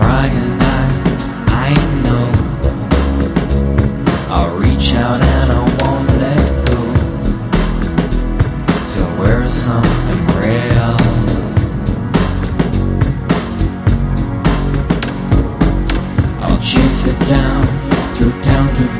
crying eyes, I know. I'll reach out and I won't let go till we're something real. I'll chase it down through town to